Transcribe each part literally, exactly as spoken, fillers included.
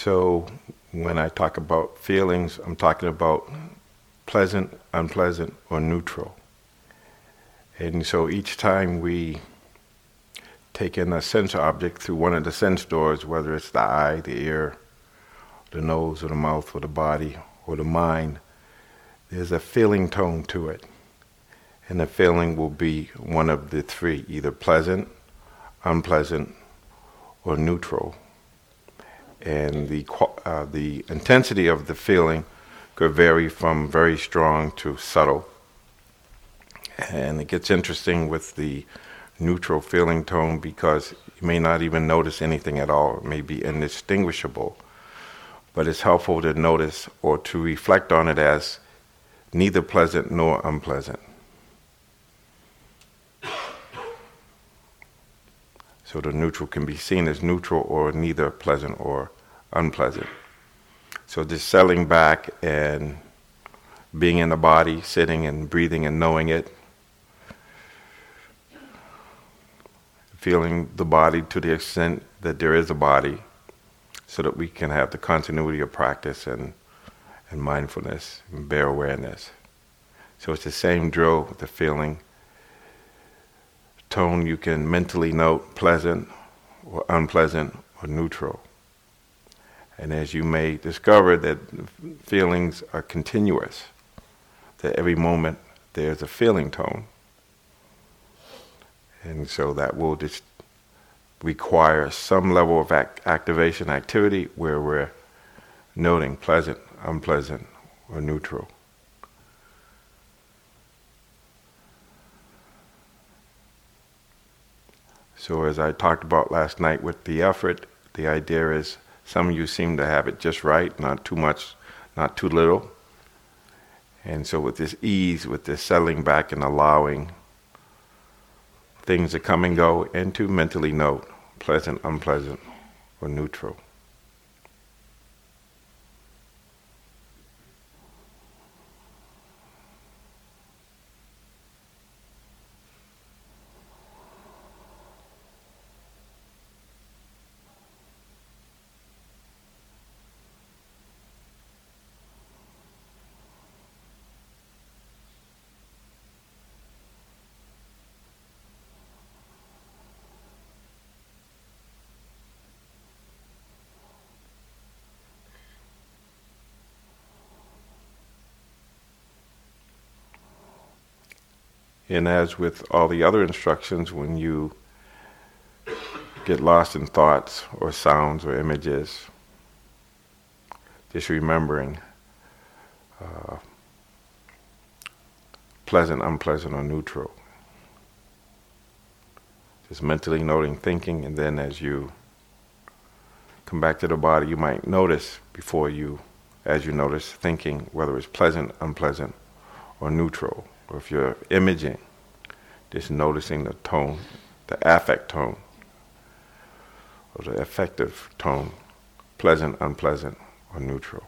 So when I talk about feelings, I'm talking about pleasant, unpleasant, or neutral. And so each time we take in a sense object through one of the sense doors, whether it's the eye, the ear, the nose, or the mouth, or the body, or the mind, there's a feeling tone to it. And the feeling will be one of the three, either pleasant, unpleasant, or neutral. And the uh, the intensity of the feeling could vary from very strong to subtle. And it gets interesting with the neutral feeling tone because you may not even notice anything at all. It may be indistinguishable. But it's helpful to notice or to reflect on it as neither pleasant nor unpleasant. So the neutral can be seen as neutral or neither pleasant or unpleasant. So just settling back and being in the body, sitting and breathing and knowing it, feeling the body to the extent that there is a body, so that we can have the continuity of practice and, and mindfulness and bare awareness. So it's the same drill with the feeling tone. You can mentally note pleasant or unpleasant or neutral. And as you may discover that feelings are continuous, that every moment there's a feeling tone. And so that will just require some level of ac- activation activity where we're noting pleasant, unpleasant, or neutral. So as I talked about last night with the effort, the idea is some of you seem to have it just right, not too much, not too little. And so with this ease, with this settling back and allowing things to come and go, and to mentally note pleasant, unpleasant, or neutral. And as with all the other instructions, when you get lost in thoughts or sounds or images, just remembering uh, pleasant, unpleasant, or neutral. Just mentally noting thinking, and then as you come back to the body, you might notice before you, as you notice thinking, whether it's pleasant, unpleasant, or neutral. Or if you're imaging, just noticing the tone, the affect tone, or the affective tone, pleasant, unpleasant, or neutral.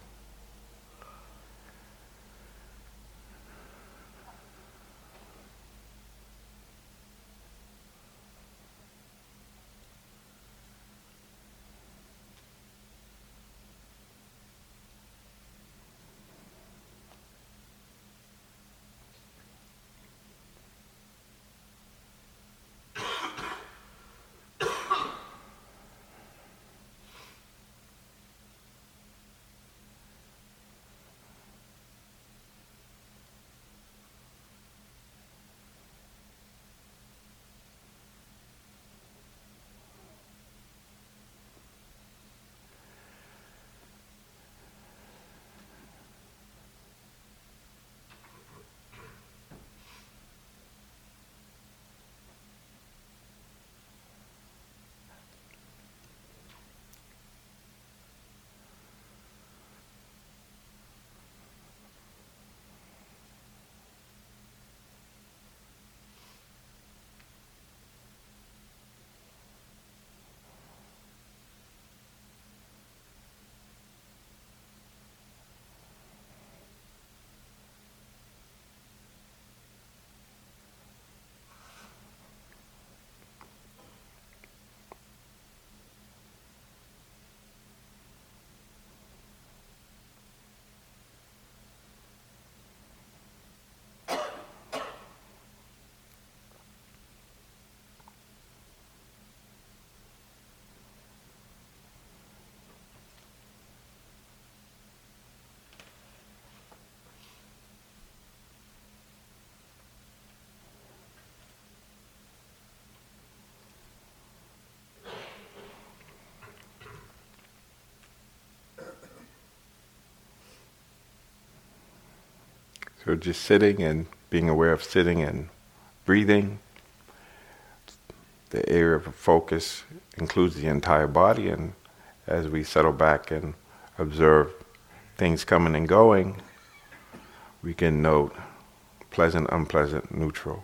So just sitting and being aware of sitting and breathing. The area of focus includes the entire body, and as we settle back and observe things coming and going, we can note pleasant, unpleasant, neutral.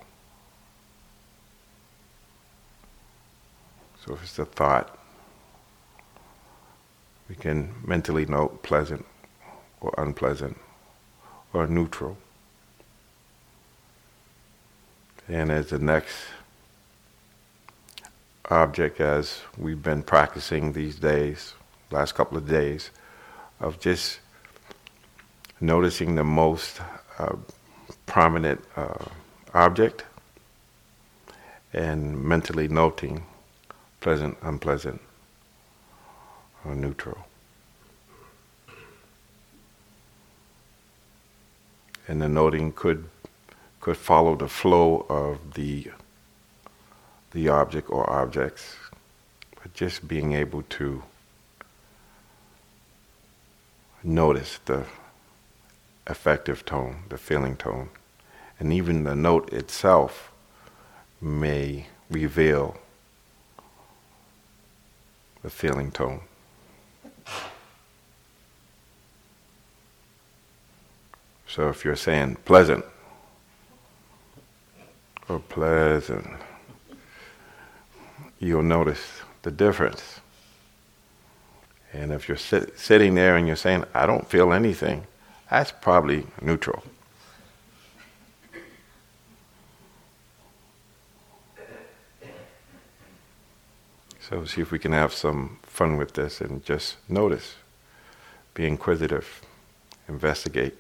So if it's a thought, we can mentally note pleasant or unpleasant or neutral. And as the next object, as we've been practicing these days, last couple of days, of just noticing the most uh, prominent uh, object and mentally noting pleasant, unpleasant, or neutral. And the noting could could follow the flow of the the object or objects, but just being able to notice the affective tone, the feeling tone, and even the note itself may reveal the feeling tone. So if you're saying pleasant or pleasant, you'll notice the difference. And if you're sit- sitting there and you're saying, I don't feel anything, that's probably neutral. So see if we can have some fun with this and just notice, be inquisitive, investigate.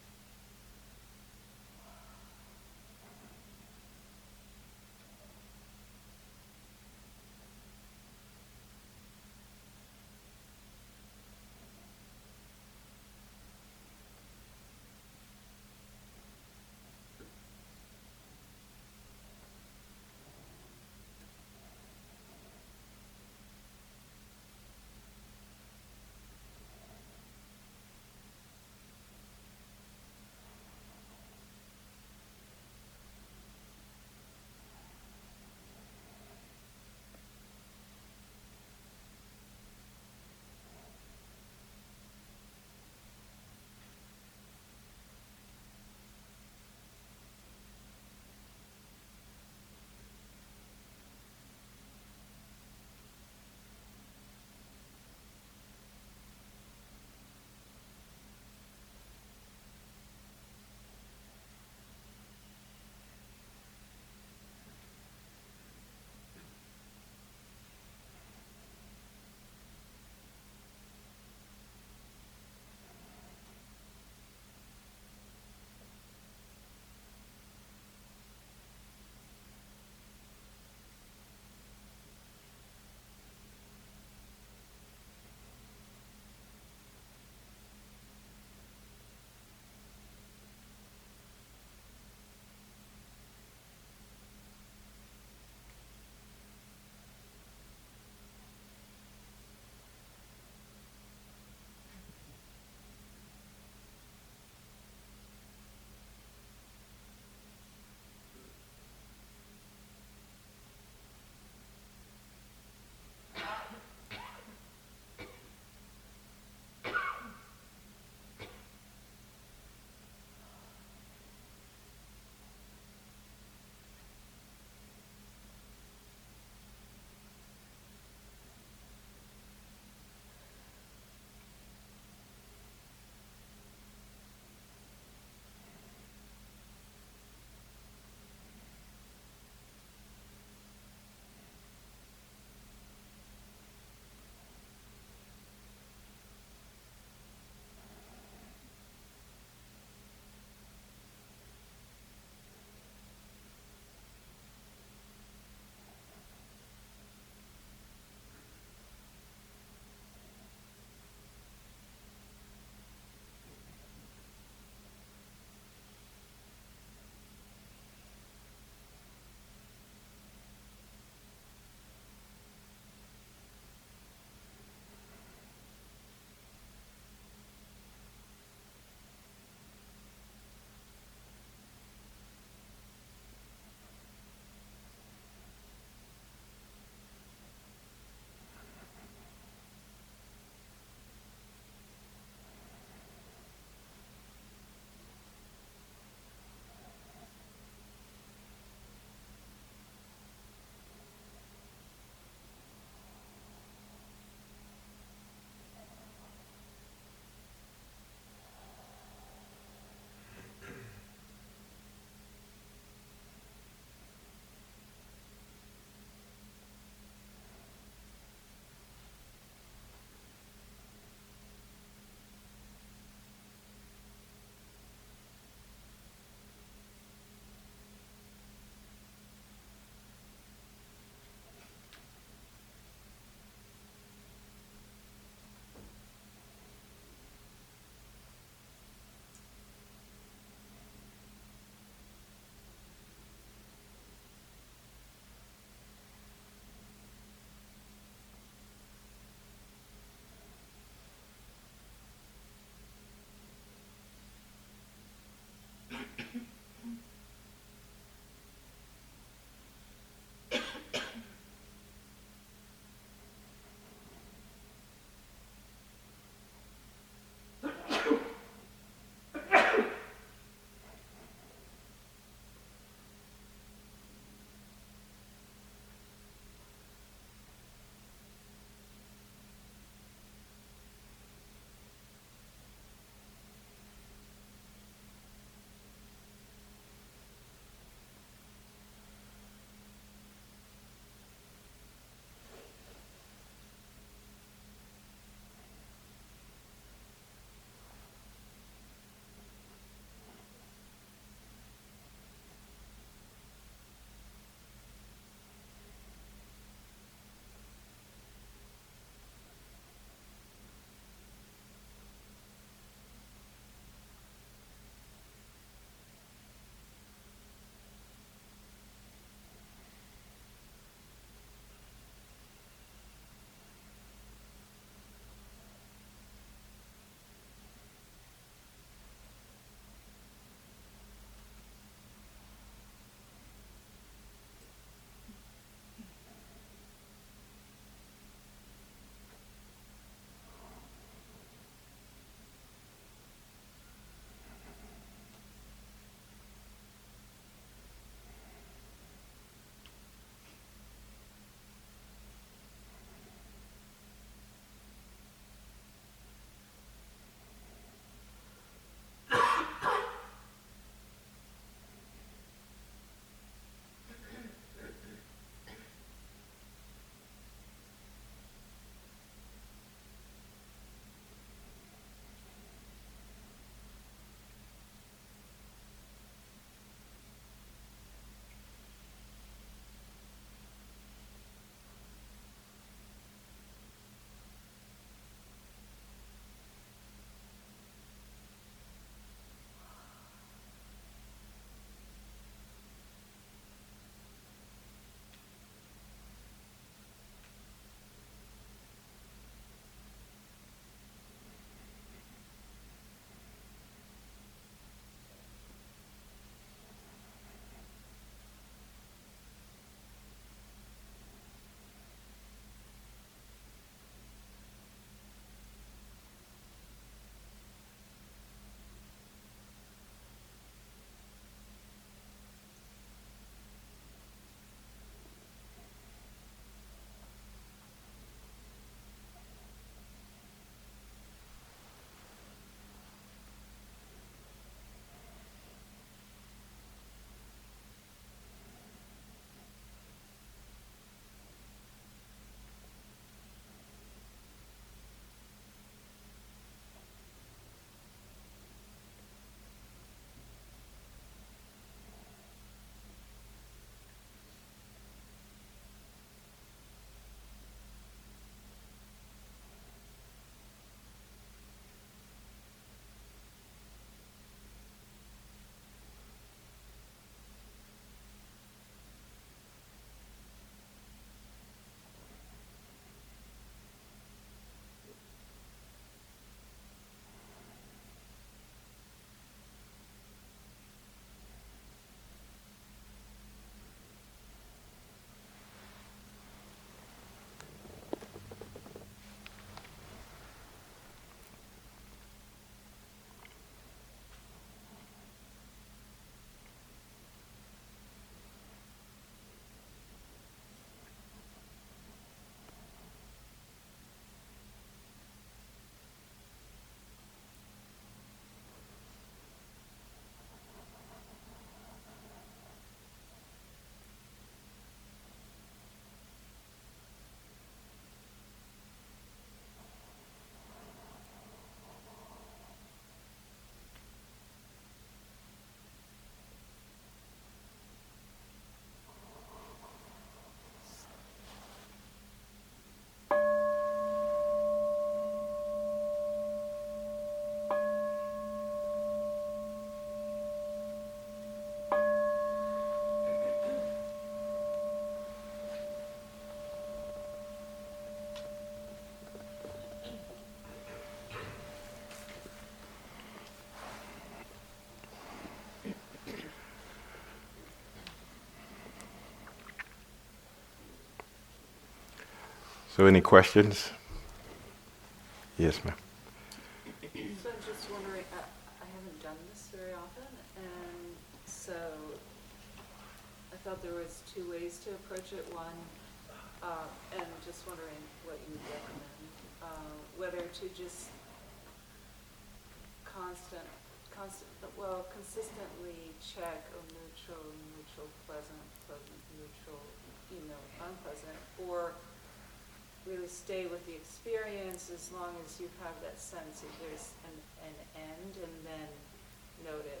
So any questions? Yes, ma'am. So I'm just wondering, uh, I haven't done this very often, and so I thought there was two ways to approach it. One, uh, and just wondering what you would recommend, uh, whether to just constant, constant, well, consistently check a neutral, neutral, pleasant, pleasant, neutral, you know, unpleasant, or really stay with the experience as long as you have that sense that there's an, an end, and then note it.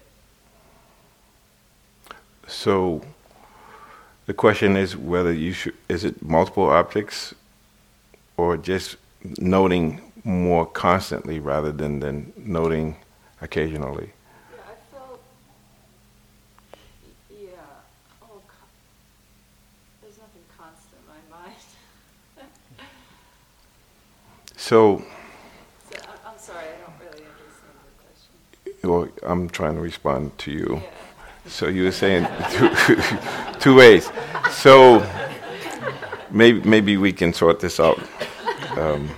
So the question is whether you should, is it multiple objects or just noting more constantly rather than, than noting occasionally? Yeah, I felt, yeah, oh, there's nothing constant in my mind. So, so I, I'm sorry, I don't really understand the question. well, I'm trying to respond to you. Yeah. So you were saying two, two ways. So maybe maybe we can sort this out. Um,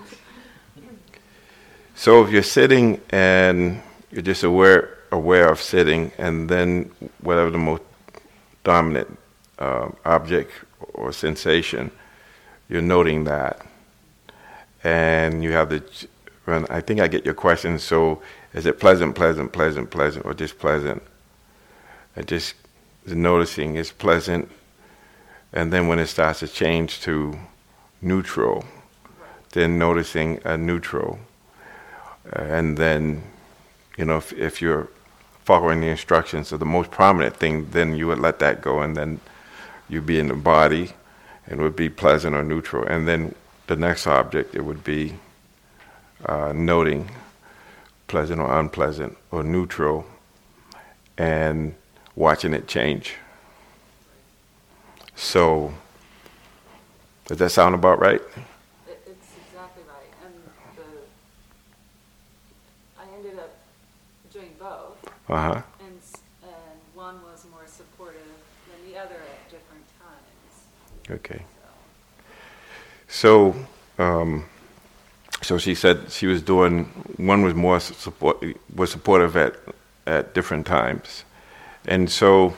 so if you're sitting and you're just aware aware of sitting, and then whatever the most dominant uh, object or sensation, you're noting that, and you have the. And I think I get your question. So is it pleasant, pleasant, pleasant, pleasant, or just pleasant? And just noticing it's pleasant, and then when it starts to change to neutral, then noticing a neutral, uh, and then, you know, if, if you're following the instructions of the most prominent thing, then you would let that go, and then you'd be in the body, and it would be pleasant or neutral, and then the next object, it would be uh, noting pleasant or unpleasant or neutral, and watching it change. So, does that sound about right? It, it's exactly right. And the I ended up doing both. Uh-huh. And and one was more supportive than the other at different times. Okay. So, um, so she said she was doing, one was more support, was supportive at, at different times. And so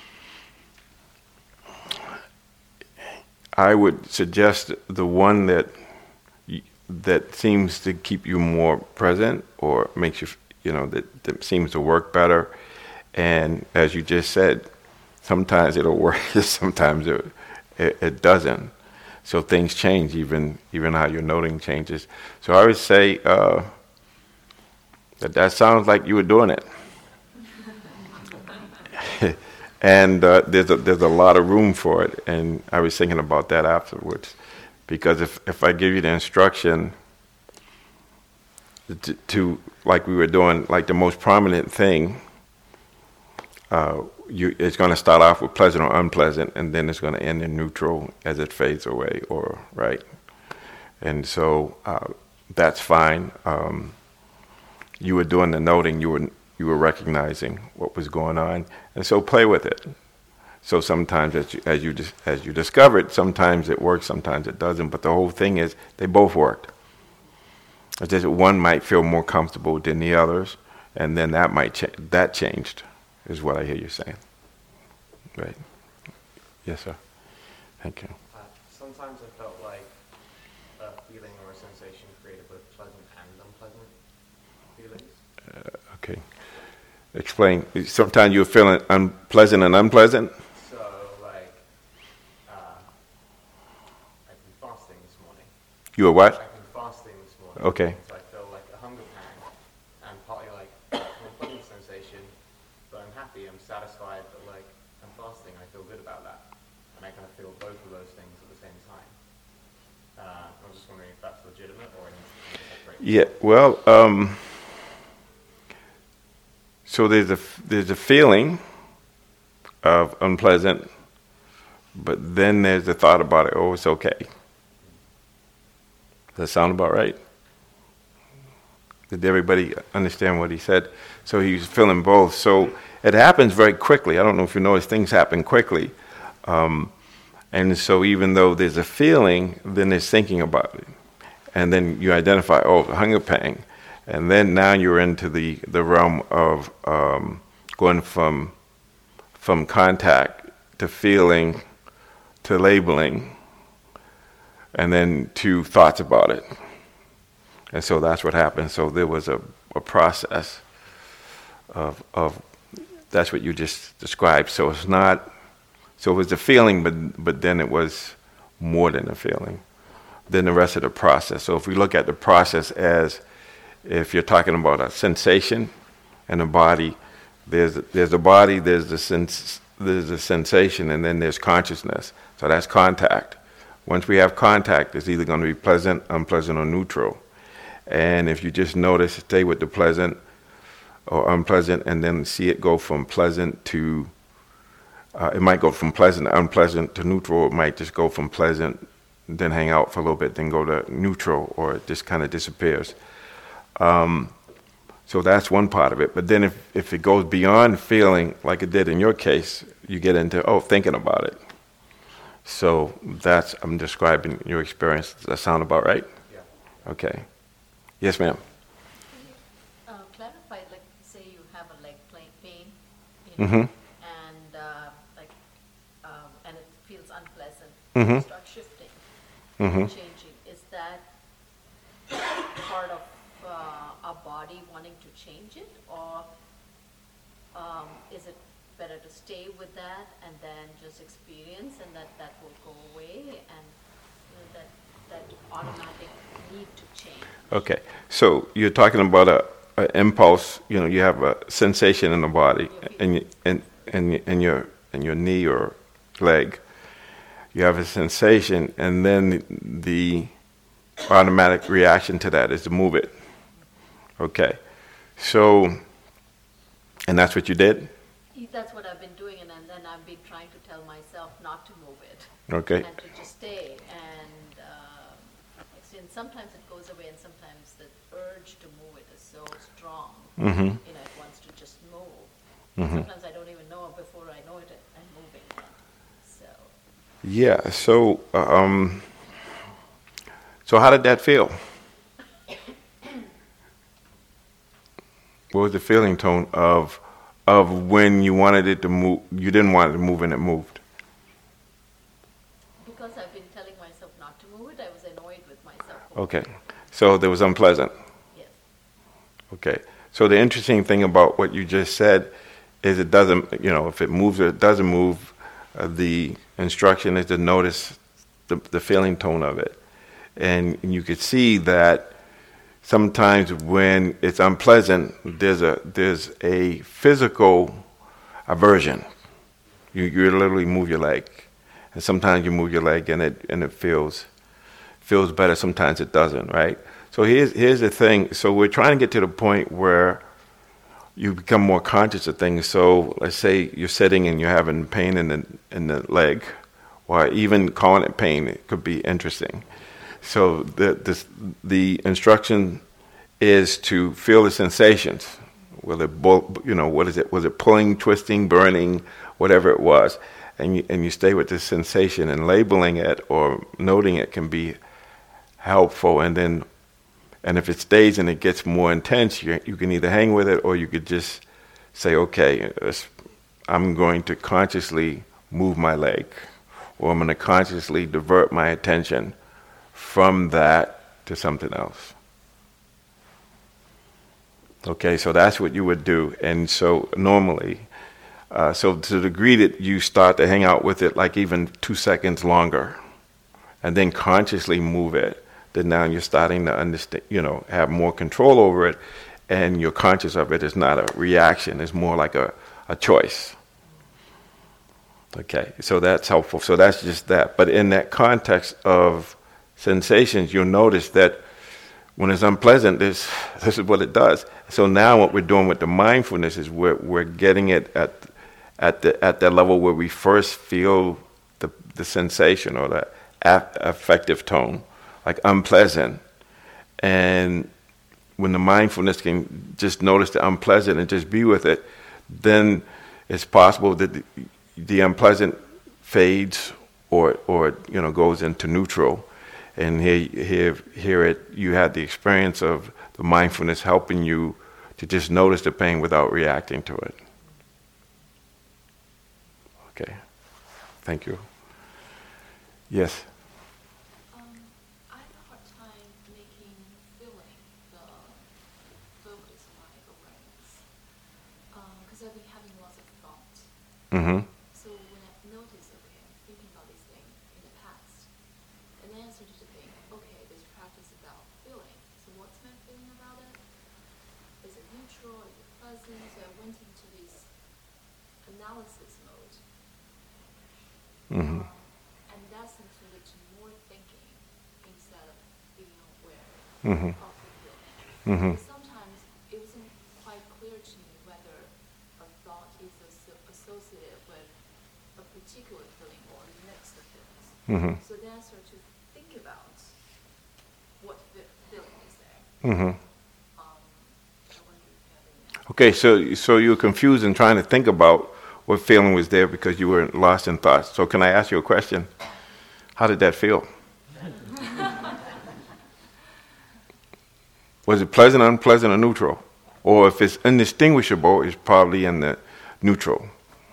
I would suggest the one that that seems to keep you more present, or makes you, you know, that, that seems to work better. And as you just said, sometimes it'll work, sometimes it, it, it doesn't. So things change, even even how your noting changes. So I would say uh, that that sounds like you were doing it. And uh, there's a, there's a lot of room for it, and I was thinking about that afterwards, because if, if I give you the instruction to, to like we were doing, like the most prominent thing, uh, you, it's going to start off with pleasant or unpleasant, and then it's going to end in neutral as it fades away, or right. And so uh, that's fine. Um, you were doing the noting, you were you were recognizing what was going on, and so play with it. So sometimes, as you as you, as you discover it, sometimes it works, sometimes it doesn't. But the whole thing is, they both worked. It's just one might feel more comfortable than the others, and then that might cha- that changed, is what I hear you saying. Right? Yes, sir. Thank you. Uh, sometimes I felt like a feeling or a sensation created both pleasant and unpleasant feelings. Uh, okay. Explain. Sometimes you're feeling unpleasant and unpleasant? So, like, uh, I've been fasting this morning. You were what? I've been fasting this morning. Okay. So I feel like a hunger pang, and partly like an unpleasant sensation, but I'm happy, I'm satisfied that like I'm fasting, I feel good about that. And I kind of feel both of those things at the same time. Uh, I was just wondering if that's legitimate or I need to separate. Yeah, well, um... so there's a there's a feeling of unpleasant, but then there's the thought about it. Oh, it's okay. Does that sound about right? Did everybody understand what he said? So he's feeling both. So it happens very quickly. I don't know if you notice, things happen quickly, um, And so even though there's a feeling, then there's thinking about it. And then you identify, oh, hunger pang. And then now you're into the, the realm of um, going from from contact to feeling to labeling and then to thoughts about it. And so that's what happened. So there was a, a process of, of, that's what you just described. So it's not, so it was a feeling, but but then it was more than a feeling, than the rest of the process. So if we look at the process as, if you're talking about a sensation and a body, there's there's a body, there's the sense, there's a sensation, and then there's consciousness. So that's contact. Once we have contact, it's either going to be pleasant, unpleasant, or neutral. And if you just notice, stay with the pleasant or unpleasant, and then see it go from pleasant to, uh, it might go from pleasant to unpleasant to neutral. It might just go from pleasant, then hang out for a little bit, then go to neutral, or it just kind of disappears. Um, so that's one part of it. But then if, if it goes beyond feeling, like it did in your case, you get into, oh, thinking about it. So that's, I'm describing your experience. Does that sound about right? Yeah. Okay. Yes, ma'am. Can you uh, clarify, like, say you have a leg pain, you know, Mm-hmm. and uh, like, um, and it feels unpleasant. Mm-hmm. You start shifting, Mm-hmm. changing. Is that part of uh, our body wanting to change it, or um, is it better to stay with that and then just experience, and that that will go away, and you know, that that automatic need to change? Okay. So you're talking about a, a impulse. You know, you have a sensation in the body, and you, and and and your and your knee or leg. You have a sensation, and then the automatic reaction to that is to move it. Okay. So, and that's what you did? That's what I've been doing, and, and then I've been trying to tell myself not to move it. Okay. And to just stay. And, uh, and sometimes it goes away, and sometimes the urge to move it is so strong. Mm-hmm. You know, it wants to just move. Mm-hmm. Sometimes I don't even know it before I know it, I'm moving it. So. Yeah. So, um, so how did that feel? What was the feeling tone of of when you wanted it to move? You didn't want it to move, and it moved. Because I've been telling myself not to move it, I was annoyed with myself. Okay. So there was unpleasant. Yes. Okay. So the interesting thing about what you just said is it doesn't, you know, if it moves or it doesn't move, uh, the instruction is to notice the, the feeling tone of it. And you could see that sometimes when it's unpleasant, there's a there's a physical aversion. You you literally move your leg, and sometimes you move your leg and it and it feels feels better. Sometimes it doesn't, right? So here's here's the thing. So we're trying to get to the point where you become more conscious of things. So let's say you're sitting and you're having pain in the in the leg, or even calling it pain. It could be interesting. So the this, the instruction is to feel the sensations. Whether you know what is it? Was it pulling, twisting, burning, whatever it was, and you, and you stay with this sensation, and labeling it or noting it can be helpful. And then, and if it stays and it gets more intense, you you can either hang with it or you could just say, okay, I'm going to consciously move my leg, or I'm going to consciously divert my attention from that to something else. Okay, so that's what you would do. And so normally, uh, so to the degree that you start to hang out with it like even two seconds longer, and then consciously move it, then now you're starting to understand, you know, have more control over it, and you're conscious of it. It's not a reaction, it's more like a, a choice. Okay, so that's helpful. So that's just that. But in that context of sensations, you'll notice that when it's unpleasant, this this is what it does. So now what we're doing with the mindfulness is we're we're getting it at at the at that level where we first feel the the sensation or the aff- affective tone, like unpleasant, and when the mindfulness can just notice the unpleasant and just be with it, then it's possible that the, the unpleasant fades or or you know goes into neutral, and here here here it you had the experience of the mindfulness helping you to just notice the pain without reacting to it. Okay, thank you. Yes. Um, I have a hard time making feeling the focus of my awareness, because I've been having lots of thoughts. Mm-hmm. So when I notice, okay, I'm thinking about this thing in the past, and then I started to think, okay, this practice about feeling. So what's my feeling about it? Is it neutral? Is it pleasant? So I went into this analysis mode. Mm-hmm. Um, and that seems to lead to more thinking instead of being aware Mm-hmm. of the feeling. Mm-hmm. Sometimes it wasn't quite clear to me whether a thought is asso- associated with a particular feeling or a mix of feelings. Mm-hmm. So then I started to think about what fe- feeling is there. Mm-hmm. Um, I wonder if you have any. Okay, so so you were confused in trying to think about what feeling was there because you were lost in thoughts. So can I ask you a question? How did that feel? Was it pleasant, unpleasant, or neutral? Or if it's indistinguishable, it's probably in the neutral.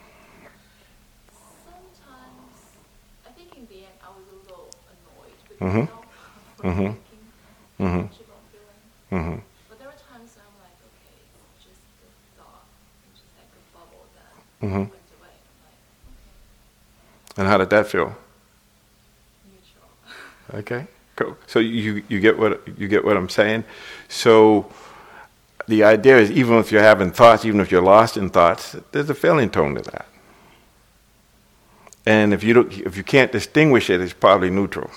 Sometimes, I think in the end I was a little annoyed with Mhm. myself for Mhm. thinking too Mhm. much about feeling. Mm-hmm. But there were times when I'm like, okay, it's just the thought, it's just like a bubble that Mhm. went away. I'm like, okay, And how did that feel? neutral. Okay, cool. So you you get what you get what I'm saying. So the idea is, even if you're having thoughts, even if you're lost in thoughts, there's a feeling tone to that. And if you don't, if you can't distinguish it, it's probably neutral.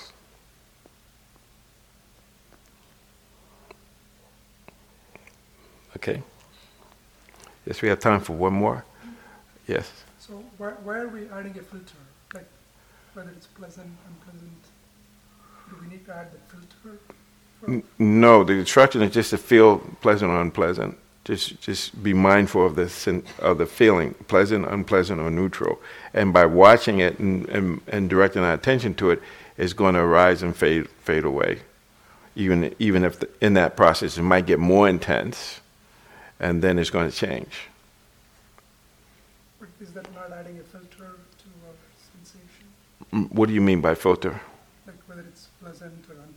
Okay. Yes, we have time for one more. Yes. So why, why are we adding a filter? Like whether it's pleasant, unpleasant? Do we need to add the filter? For, N- No, the instruction is just to feel pleasant or unpleasant. Just, just be mindful of the sen- of the feeling, pleasant, unpleasant, or neutral. And by watching it and, and, and directing our attention to it, it's going to arise and fade, fade away. Even, even if the, in that process it might get more intense, and then it's going to change. but is that not adding a filter to our sensation? Mm, What do you mean by filter? Like whether it's pleasant or unpleasant?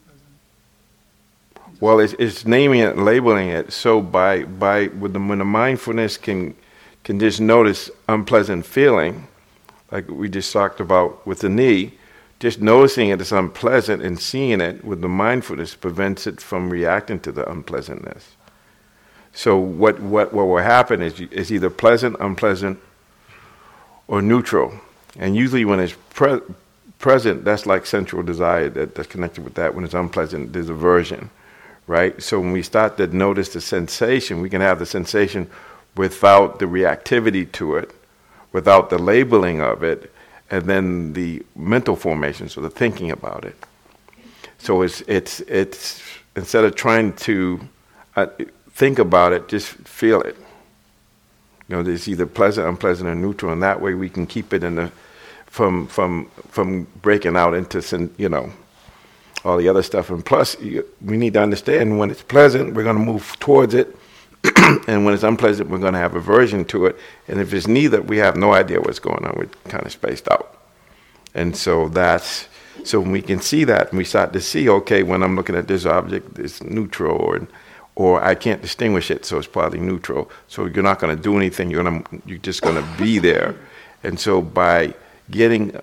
You just- Well, it's, it's naming it, labeling it. So by by with the, when the mindfulness can can just notice unpleasant feeling, like we just talked about with the knee, just noticing it as unpleasant and seeing it with the mindfulness prevents it from reacting to the unpleasantness. So what what what will happen is you- is either pleasant, unpleasant, or neutral. And usually when it's pre- present, that's like sensual desire that, that's connected with that. When it's unpleasant, there's aversion. Right? So when we start to notice the sensation, we can have the sensation without the reactivity to it, without the labeling of it, and then the mental formation, so the thinking about it. So it's it's it's instead of trying to uh, think about it, just feel it. You know, it's either pleasant, unpleasant, or neutral, and that way we can keep it in the from from from breaking out into sen- you know. all the other stuff. And plus, you, we need to understand when it's pleasant, we're going to move towards it. And when it's unpleasant, we're going to have aversion to it. And if it's neither, we have no idea what's going on. We're kind of spaced out. And so that's, so when we can see that, and we start to see, okay, when I'm looking at this object, it's neutral, or or I can't distinguish it, so it's probably neutral. So you're not going to do anything. You're going to, you're just going to be there. And so by getting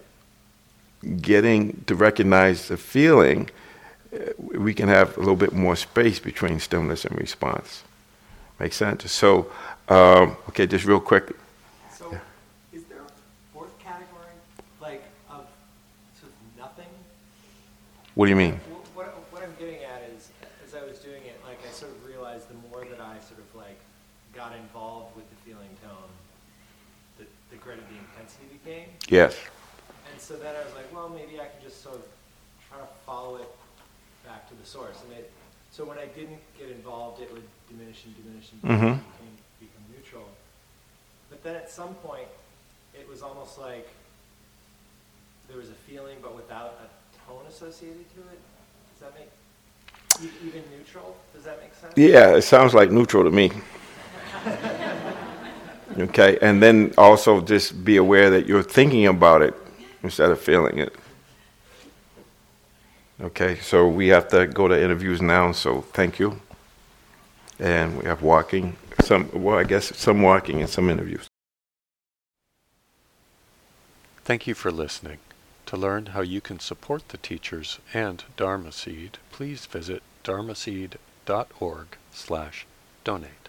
getting to recognize the feeling, uh, we can have a little bit more space between stimulus and response. Make sense? So, um, okay, just real quick. So, is there a fourth category, like, of sort of nothing? What do you mean? Wh- What, what I'm getting at is, as I was doing it, like, I sort of realized the more that I sort of, like, got involved with the feeling tone, the, the greater the intensity became. Yes. And so then I was like, well, maybe I can just sort of try to follow it back to the source. And it, so when I didn't get involved, it would diminish and diminish and diminish Mhm. and become, become neutral. But then at some point, it was almost like there was a feeling but without a tone associated to it. Does that make, e- even neutral, does that make sense? Yeah, it sounds like neutral to me. Okay, and then also just be aware that you're thinking about it instead of feeling it. Okay, so we have to go to interviews now, so thank you. And we have walking, some, well, I guess some walking and some interviews. Thank you for listening. To learn how you can support the teachers and Dharma Seed, please visit dharmaseed dot org slash donate.